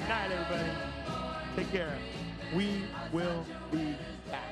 Good night, everybody. Take care. We will be back.